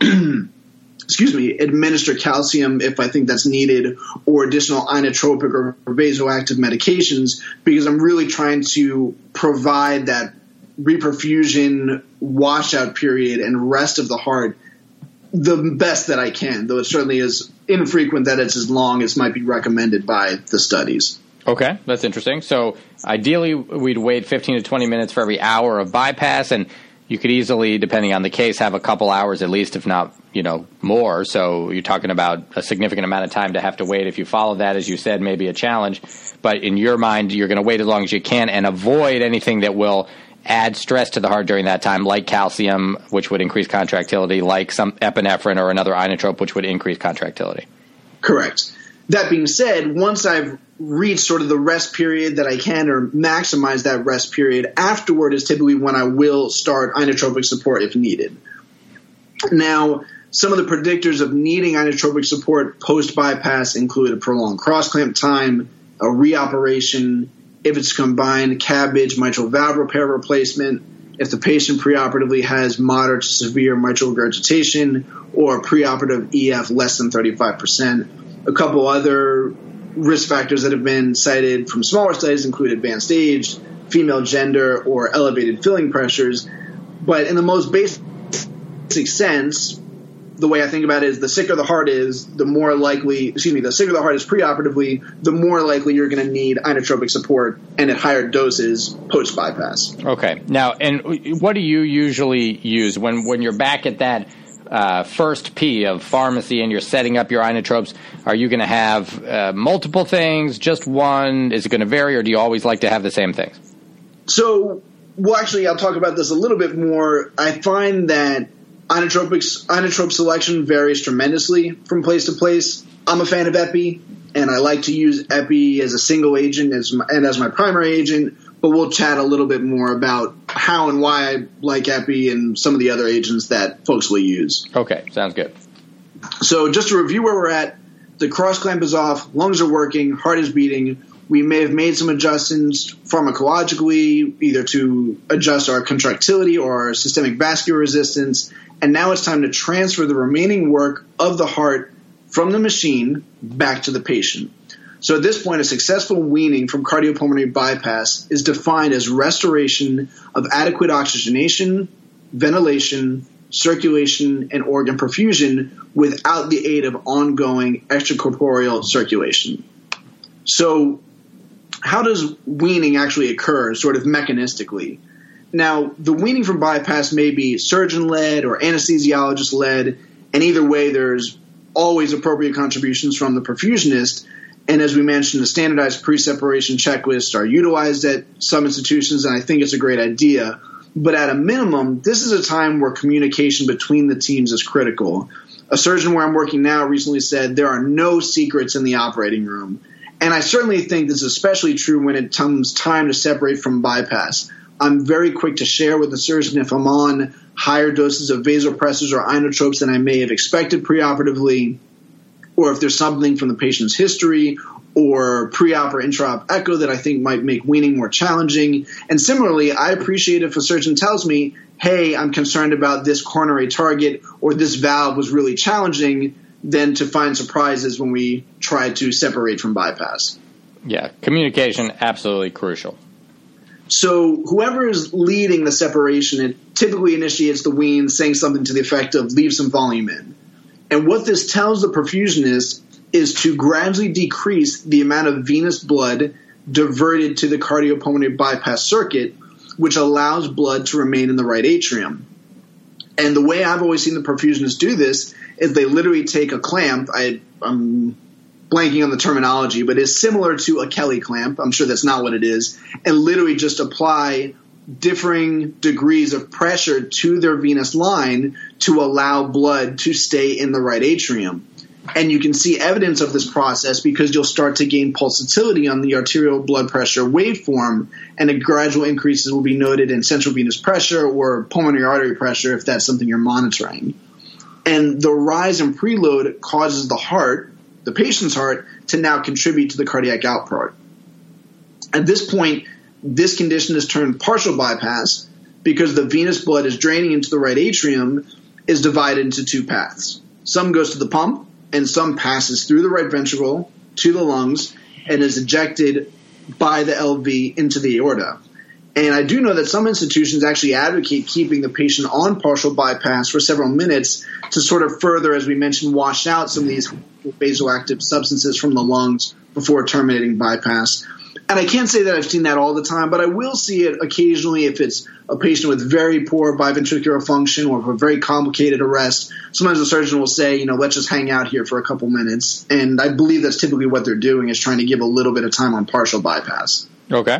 administer calcium if I think that's needed, or additional inotropic or vasoactive medications, because I'm really trying to provide that reperfusion washout period and rest of the heart the best that I can, though it certainly is infrequent that it's as long as might be recommended by the studies. Okay, that's interesting. So ideally, we'd wait 15 to 20 minutes for every hour of bypass, and you could easily, depending on the case, have a couple hours at least, if not, more. So you're talking about a significant amount of time to have to wait. If you follow that, as you said, maybe a challenge. But in your mind, you're going to wait as long as you can and avoid anything that will add stress to the heart during that time, like calcium, which would increase contractility, like some epinephrine or another inotrope, which would increase contractility. Correct. That being said, once I've reached sort of the rest period that I can, or maximize that rest period, afterward is typically when I will start inotropic support if needed. Now, some of the predictors of needing inotropic support post-bypass include a prolonged cross-clamp time, a reoperation, if it's combined CABG mitral valve repair replacement, if the patient preoperatively has moderate to severe mitral regurgitation, or preoperative EF less than 35%. A couple other risk factors that have been cited from smaller studies include advanced age, female gender, or elevated filling pressures. But in the most basic sense, the way I think about it is the sicker the heart is, the sicker the heart is preoperatively, the more likely you're going to need inotropic support and at higher doses post-bypass. Okay. Now, and what do you usually use when you're back at that first P of pharmacy and you're setting up your inotropes? Are you going to have multiple things, just one? Is it going to vary, or do you always like to have the same things? So, well, actually, I'll talk about this a little bit more. I find that inotrope selection varies tremendously from place to place. I'm a fan of Epi, and I like to use Epi as a single agent and as my primary agent, but we'll chat a little bit more about how and why I like Epi and some of the other agents that folks will use. Okay, sounds good. So just to review where we're at, the cross clamp is off, lungs are working, heart is beating. We may have made some adjustments pharmacologically, either to adjust our contractility or our systemic vascular resistance, and now it's time to transfer the remaining work of the heart from the machine back to the patient. So at this point, a successful weaning from cardiopulmonary bypass is defined as restoration of adequate oxygenation, ventilation, circulation, and organ perfusion without the aid of ongoing extracorporeal circulation. So how does weaning actually occur, sort of mechanistically? Now, the weaning from bypass may be surgeon-led or anesthesiologist-led, and either way, there's always appropriate contributions from the perfusionist. And as we mentioned, the standardized pre-separation checklists are utilized at some institutions, and I think it's a great idea. But at a minimum, this is a time where communication between the teams is critical. A surgeon where I'm working now recently said there are no secrets in the operating room. And I certainly think this is especially true when it comes time to separate from bypass. I'm very quick to share with the surgeon if I'm on higher doses of vasopressors or inotropes than I may have expected preoperatively, or if there's something from the patient's history or pre-op or intra-op echo that I think might make weaning more challenging. And similarly, I appreciate if a surgeon tells me, hey, I'm concerned about this coronary target or this valve was really challenging, than to find surprises when we try to separate from bypass. Yeah, communication, absolutely crucial. So whoever is leading the separation, it typically initiates the wean, saying something to the effect of leave some volume in. And what this tells the perfusionist is to gradually decrease the amount of venous blood diverted to the cardiopulmonary bypass circuit, which allows blood to remain in the right atrium. And the way I've always seen the perfusionists do this is they literally take a clamp. I'm blanking on the terminology, but it's similar to a Kelly clamp. I'm sure that's not what it is. And literally just apply differing degrees of pressure to their venous line to allow blood to stay in the right atrium. And you can see evidence of this process because you'll start to gain pulsatility on the arterial blood pressure waveform, and a gradual increases will be noted in central venous pressure or pulmonary artery pressure if that's something you're monitoring. And the rise in preload causes the heart, the patient's heart, to now contribute to the cardiac output. At this point, this condition is termed partial bypass because the venous blood is draining into the right atrium is divided into two paths. Some goes to the pump, and some passes through the right ventricle to the lungs and is ejected by the LV into the aorta. And I do know that some institutions actually advocate keeping the patient on partial bypass for several minutes to sort of further, as we mentioned, wash out some of these vasoactive substances from the lungs before terminating bypass. And I can't say that I've seen that all the time, but I will see it occasionally if it's a patient with very poor biventricular function or a very complicated arrest. Sometimes the surgeon will say, let's just hang out here for a couple minutes. And I believe that's typically what they're doing, is trying to give a little bit of time on partial bypass. Okay.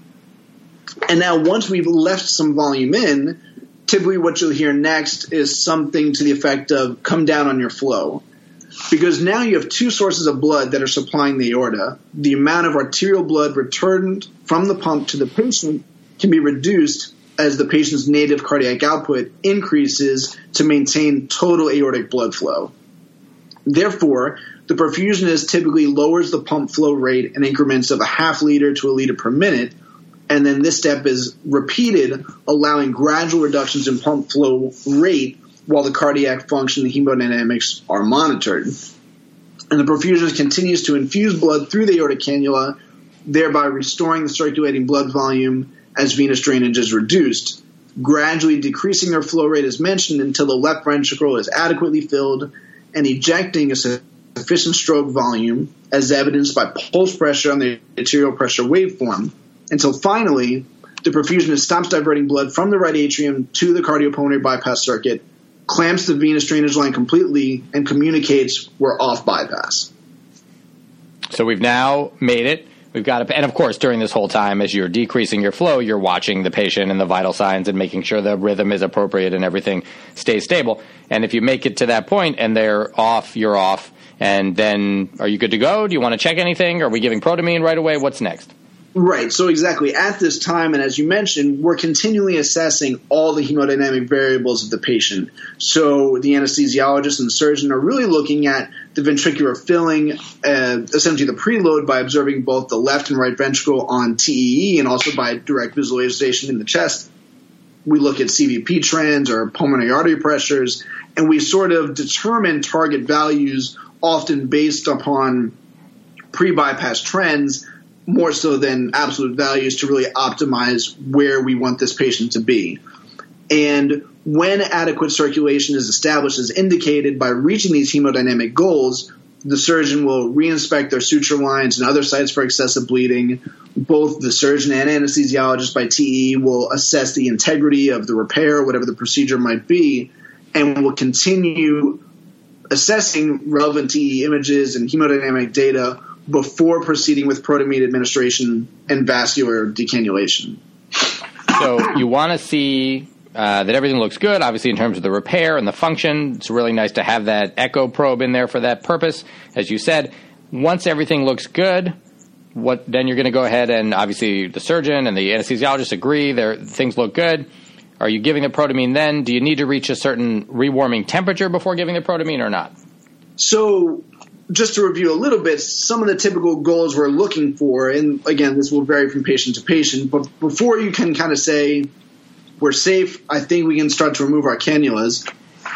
And now once we've left some volume in, typically what you'll hear next is something to the effect of come down on your flow. Because now you have two sources of blood that are supplying the aorta. The amount of arterial blood returned from the pump to the patient can be reduced as the patient's native cardiac output increases to maintain total aortic blood flow. Therefore, the perfusionist typically lowers the pump flow rate in increments of a half liter to a liter per minute, and then this step is repeated, allowing gradual reductions in pump flow rate while the cardiac function and hemodynamics are monitored. And the perfusionist continues to infuse blood through the aortic cannula, thereby restoring the circulating blood volume as venous drainage is reduced, gradually decreasing their flow rate as mentioned until the left ventricle is adequately filled, and ejecting a sufficient stroke volume as evidenced by pulse pressure on the arterial pressure waveform, until finally the perfusionist stops diverting blood from the right atrium to the cardiopulmonary bypass circuit, clamps the venous drainage line completely, and communicates we're off bypass. So we've now made it. We've got and of course, during this whole time, as you're decreasing your flow, you're watching the patient and the vital signs and making sure the rhythm is appropriate and everything stays stable. And if you make it to that point and they're off, you're off. And then are you good to go? Do you want to check anything? Are we giving protamine right away? What's next? Right. So exactly at this time, and as you mentioned, we're continually assessing all the hemodynamic variables of the patient. So the anesthesiologist and the surgeon are really looking at the ventricular filling, essentially the preload, by observing both the left and right ventricle on TEE and also by direct visualization in the chest. We look at CVP trends or pulmonary artery pressures, and we sort of determine target values often based upon pre-bypass trends more so than absolute values to really optimize where we want this patient to be. And when adequate circulation is established as indicated by reaching these hemodynamic goals, the surgeon will reinspect their suture lines and other sites for excessive bleeding. Both the surgeon and anesthesiologist by TE will assess the integrity of the repair, whatever the procedure might be, and will continue assessing relevant TE images and hemodynamic data before proceeding with protamine administration and vascular decannulation. So you want to see that everything looks good, obviously, in terms of the repair and the function. It's really nice to have that echo probe in there for that purpose. As you said, once everything looks good, then you're going to go ahead and obviously the surgeon and the anesthesiologist agree things look good. Are you giving the protamine then? Do you need to reach a certain rewarming temperature before giving the protamine or not? So just to review a little bit, some of the typical goals we're looking for, and again, this will vary from patient to patient, but before you can kind of say we're safe, I think we can start to remove our cannulas,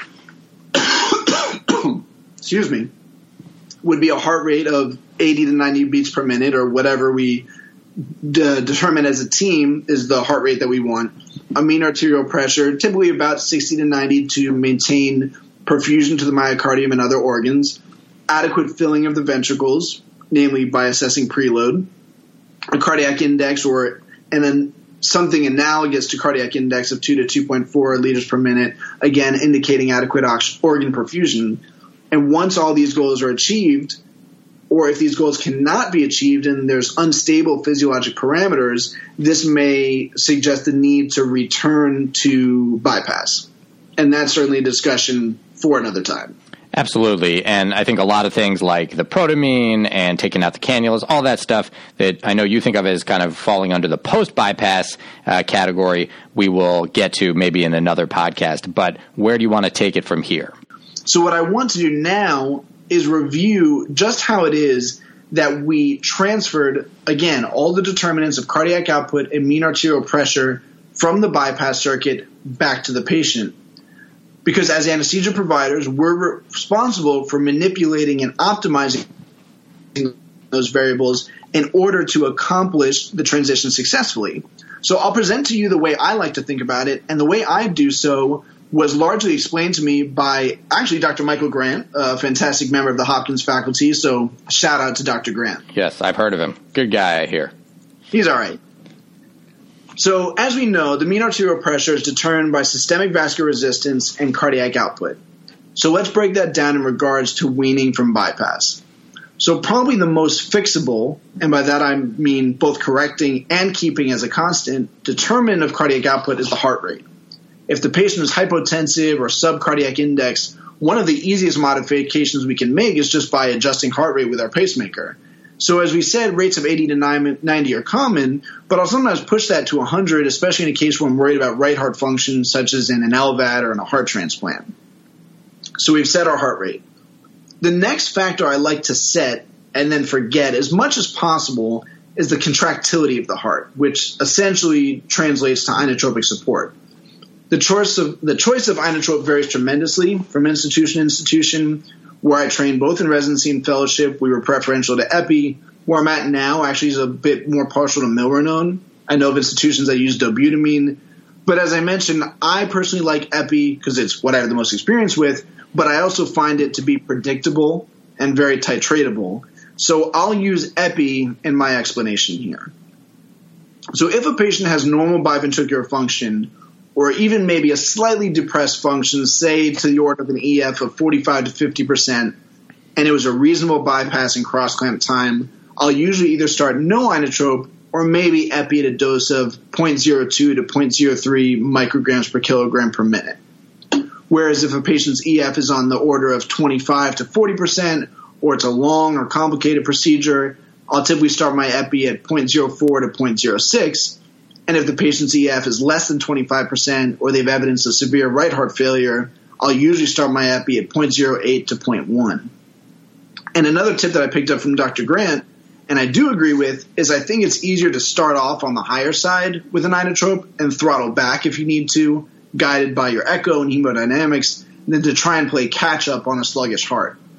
excuse me, would be a heart rate of 80 to 90 beats per minute, or whatever we determine as a team is the heart rate that we want. A mean arterial pressure, typically about 60 to 90 to maintain perfusion to the myocardium and other organs. Adequate filling of the ventricles, namely by assessing preload. A cardiac index, and then something analogous to cardiac index of 2 to 2.4 liters per minute, again indicating adequate organ perfusion. And once all these goals are achieved, or if these goals cannot be achieved and there's unstable physiologic parameters, this may suggest the need to return to bypass. And that's certainly a discussion for another time. Absolutely. And I think a lot of things like the protamine and taking out the cannulas, all that stuff that I know you think of as kind of falling under the post-bypass category, we will get to maybe in another podcast. But where do you want to take it from here? So what I want to do now is review just how it is that we transferred, again, all the determinants of cardiac output and mean arterial pressure from the bypass circuit back to the patient. Because as anesthesia providers, we're responsible for manipulating and optimizing those variables in order to accomplish the transition successfully. So I'll present to you the way I like to think about it, and the way I do so was largely explained to me by actually Dr. Michael Grant, a fantastic member of the Hopkins faculty, so shout out to Dr. Grant. Yes, I've heard of him. Good guy, I hear. He's all right. So as we know, the mean arterial pressure is determined by systemic vascular resistance and cardiac output. So let's break that down in regards to weaning from bypass. So probably the most fixable, and by that I mean both correcting and keeping as a constant, determinant of cardiac output is the heart rate. If the patient is hypotensive or subcardiac index, one of the easiest modifications we can make is just by adjusting heart rate with our pacemaker. So as we said, rates of 80 to 90 are common, but I'll sometimes push that to 100, especially in a case where I'm worried about right heart function, such as in an LVAD or in a heart transplant. So we've set our heart rate. The next factor I like to set and then forget as much as possible is the contractility of the heart, which essentially translates to inotropic support. The choice of inotrope varies tremendously from institution to institution. Where I trained both in residency and fellowship, we were preferential to epi. Where I'm at now actually is a bit more partial to milrinone. I know of institutions that use dobutamine. But as I mentioned, I personally like epi because it's what I have the most experience with, but I also find it to be predictable and very titratable. So I'll use epi in my explanation here. So if a patient has normal biventricular function, or even maybe a slightly depressed function, say to the order of an EF of 45 to 50%, and it was a reasonable bypass and cross-clamp time, I'll usually either start no inotrope or maybe epi at a dose of 0.02 to 0.03 micrograms per kilogram per minute. Whereas if a patient's EF is on the order of 25 to 40%, or it's a long or complicated procedure, I'll typically start my epi at 0.04 to 0.06. And if the patient's EF is less than 25% or they have evidence of severe right heart failure, I'll usually start my epi at 0.08 to 0.1. And another tip that I picked up from Dr. Grant, and I do agree with, is I think it's easier to start off on the higher side with an inotrope and throttle back if you need to, guided by your echo and hemodynamics, than to try and play catch-up on a sluggish heart.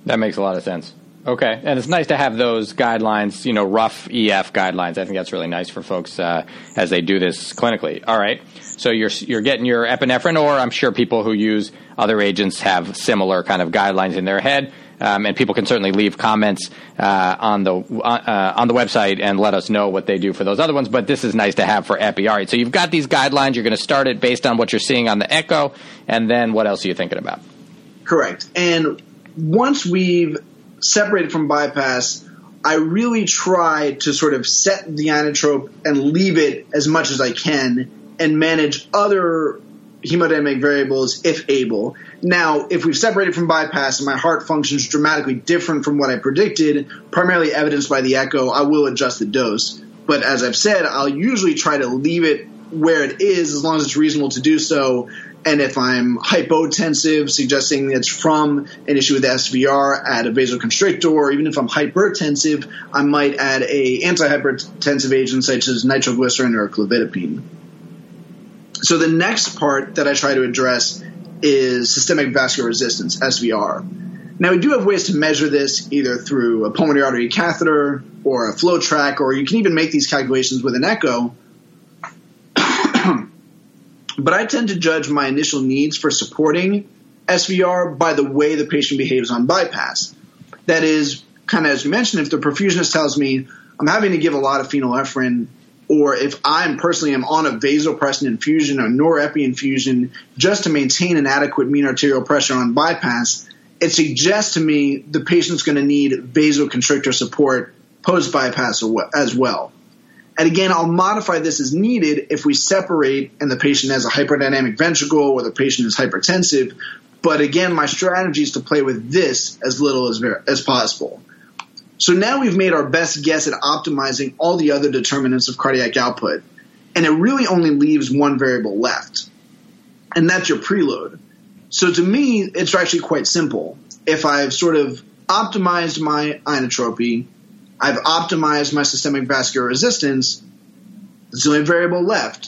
That makes a lot of sense. Okay, and it's nice to have those guidelines, rough EF guidelines. I think that's really nice for folks as they do this clinically. All right, so you're getting your epinephrine, or I'm sure people who use other agents have similar kind of guidelines in their head. And people can certainly leave comments on the website and let us know what they do for those other ones. But this is nice to have for epi. All right, so you've got these guidelines. You're going to start it based on what you're seeing on the echo, and then what else are you thinking about? Correct. And once we've separated from bypass, I really try to sort of set the inotrope and leave it as much as I can and manage other hemodynamic variables if able. Now, if we've separated from bypass and my heart functions dramatically different from what I predicted, primarily evidenced by the echo, I will adjust the dose. But as I've said, I'll usually try to leave it where it is as long as it's reasonable to do so. And if I'm hypotensive, suggesting it's from an issue with the SVR, add a vasoconstrictor, or even if I'm hypertensive, I might add a antihypertensive agent such as nitroglycerin or clofidipine. So the next part that I try to address is systemic vascular resistance, SVR. Now, we do have ways to measure this either through a pulmonary artery catheter or a flow track, or you can even make these calculations with an echo. But I tend to judge my initial needs for supporting SVR by the way the patient behaves on bypass. That is, kind of as you mentioned, if the perfusionist tells me I'm having to give a lot of phenylephrine, or if I personally am on a vasopressin infusion or norepi infusion just to maintain an adequate mean arterial pressure on bypass, it suggests to me the patient's going to need vasoconstrictor support post-bypass as well. And again, I'll modify this as needed if we separate and the patient has a hyperdynamic ventricle or the patient is hypertensive. But again, my strategy is to play with this as little as possible. So now we've made our best guess at optimizing all the other determinants of cardiac output, and it really only leaves one variable left, and that's your preload. So to me, it's actually quite simple. If I've sort of optimized my inotropy, I've optimized my systemic vascular resistance, there's the only variable left.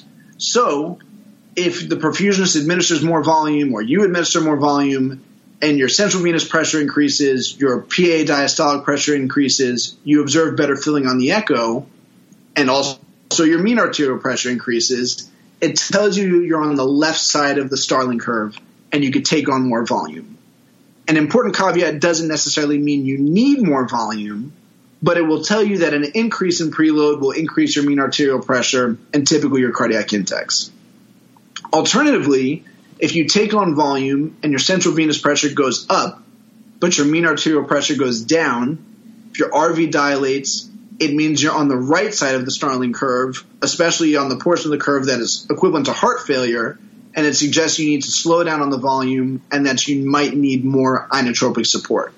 So if the perfusionist administers more volume or you administer more volume and your central venous pressure increases, your PA diastolic pressure increases, you observe better filling on the echo, and also your mean arterial pressure increases, it tells you you're on the left side of the Starling curve and you could take on more volume. An important caveat doesn't necessarily mean you need more volume, but it will tell you that an increase in preload will increase your mean arterial pressure and typically your cardiac index. Alternatively, if you take on volume and your central venous pressure goes up, but your mean arterial pressure goes down, if your RV dilates, it means you're on the right side of the Starling curve, especially on the portion of the curve that is equivalent to heart failure, and it suggests you need to slow down on the volume and that you might need more inotropic support.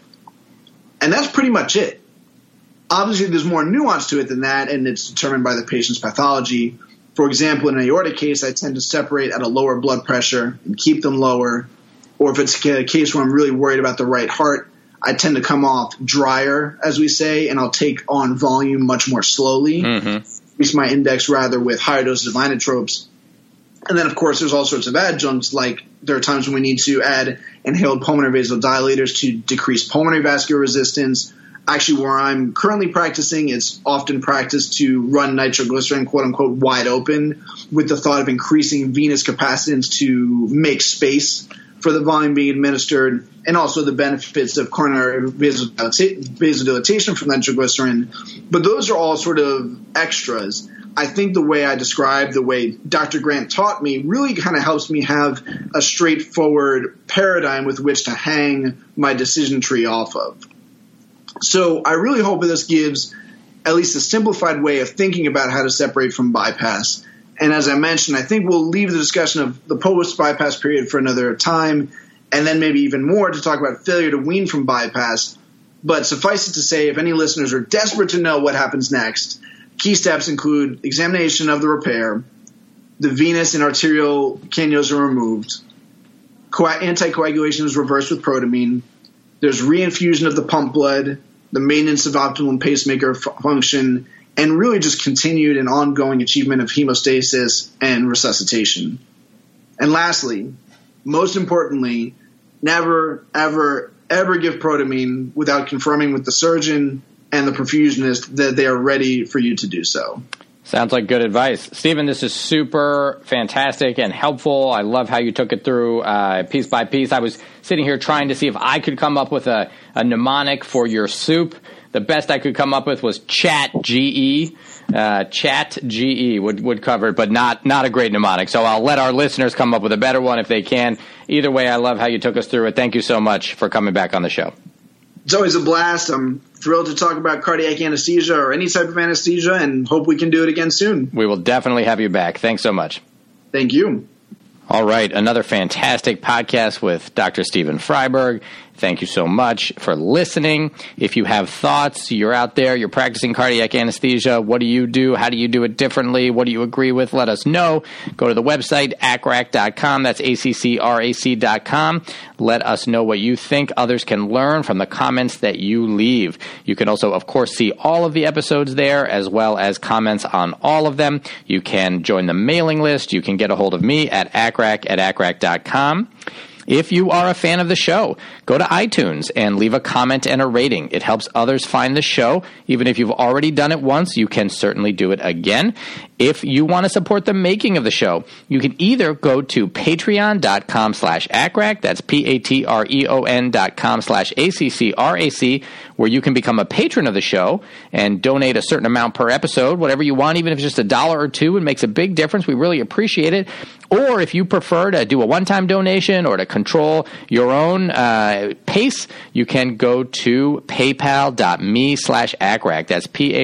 And that's pretty much it. Obviously, there's more nuance to it than that, and it's determined by the patient's pathology. For example, in an aortic case, I tend to separate at a lower blood pressure and keep them lower. Or if it's a case where I'm really worried about the right heart, I tend to come off drier, as we say, and I'll take on volume much more slowly, increase my index rather with higher doses of inotropes. And then, of course, there's all sorts of adjuncts, like there are times when we need to add inhaled pulmonary vasodilators to decrease pulmonary vascular resistance. Actually, where I'm currently practicing, it's often practiced to run nitroglycerin, quote-unquote, wide open with the thought of increasing venous capacitance to make space for the volume being administered, and also the benefits of coronary vasodilatation from nitroglycerin. But those are all sort of extras. I think the way I described, the way Dr. Grant taught me, really kind of helps me have a straightforward paradigm with which to hang my decision tree off of. So I really hope that this gives at least a simplified way of thinking about how to separate from bypass. And as I mentioned, I think we'll leave the discussion of the post-bypass period for another time, and then maybe even more to talk about failure to wean from bypass. But suffice it to say, if any listeners are desperate to know what happens next, key steps include examination of the repair, the venous and arterial cannulas are removed, anticoagulation is reversed with protamine, there's reinfusion of the pump blood, the maintenance of optimum pacemaker function, and really just continued and ongoing achievement of hemostasis and resuscitation. And lastly, most importantly, never, ever, ever give protamine without confirming with the surgeon and the perfusionist that they are ready for you to do so. Sounds like good advice. Stephen, this is super fantastic and helpful. I love how you took it through piece by piece. I was sitting here trying to see if I could come up with a mnemonic for your soup. The best I could come up with was ChatGE. ChatGE would cover it, but not a great mnemonic. So I'll let our listeners come up with a better one if they can. Either way, I love how you took us through it. Thank you so much for coming back on the show. It's always a blast. I'm thrilled to talk about cardiac anesthesia or any type of anesthesia, and hope we can do it again soon. We will definitely have you back. Thanks so much. Thank you. All right, another fantastic podcast with Dr. Stephen Freiberg. Thank you so much for listening. If you have thoughts, you're out there, you're practicing cardiac anesthesia. What do you do? How do you do it differently? What do you agree with? Let us know. Go to the website, accrac.com. That's ACCRAC.com. Let us know what you think others can learn from the comments that you leave. You can also, of course, see all of the episodes there as well as comments on all of them. You can join the mailing list. You can get a hold of me at accrac@accrac.com. If you are a fan of the show, go to iTunes and leave a comment and a rating. It helps others find the show. Even if you've already done it once, you can certainly do it again. If you want to support the making of the show, you can either go to patreon.com/ACRAC, that's patreon.com/ACCRAC, where you can become a patron of the show and donate a certain amount per episode, whatever you want, even if it's just $1 or $2, it makes a big difference. We really appreciate it. Or if you prefer to do a one-time donation or to control your own pace, you can go to paypal.me/ACRAC. That's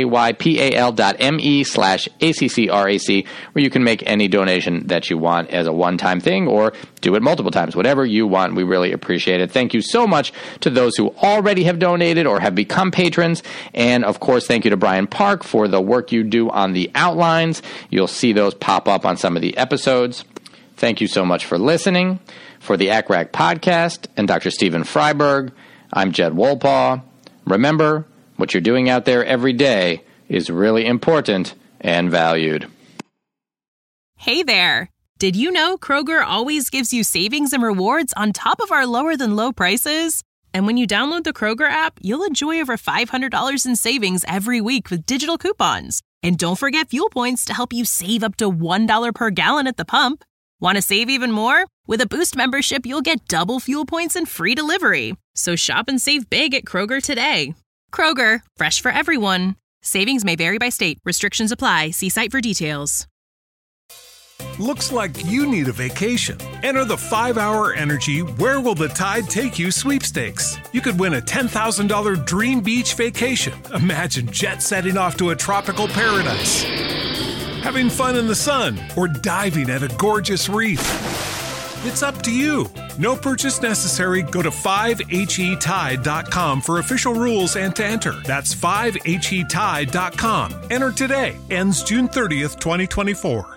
paypal.me/ACCRAC, where you can make any donation that you want as a one-time thing or do it multiple times, whatever you want. We really appreciate it. Thank you so much to those who already have donated or have become patrons. And, of course, thank you to Brian Park for the work you do on the outlines. You'll see those pop up on some of the episodes. Thank you so much for listening. For the ACRAC podcast and Dr. Stephen Freiberg, I'm Jed Wolpaw. Remember, what you're doing out there every day is really important and valued. Hey there! Did you know Kroger always gives you savings and rewards on top of our lower-than-low prices? And when you download the Kroger app, you'll enjoy over $500 in savings every week with digital coupons. And don't forget fuel points to help you save up to $1 per gallon at the pump. Want to save even more? With a Boost membership, you'll get double fuel points and free delivery. So shop and save big at Kroger today. Kroger, fresh for everyone. Savings may vary by state. Restrictions apply. See site for details. Looks like you need a vacation. Enter the 5-Hour Energy Where Will the Tide Take You sweepstakes. You could win a $10,000 dream beach vacation. Imagine jet setting off to a tropical paradise, having fun in the sun, or diving at a gorgeous reef. It's up to you. No purchase necessary. Go to 5HETide.com for official rules and to enter. That's 5HETide.com. Enter today. Ends June 30th, 2024.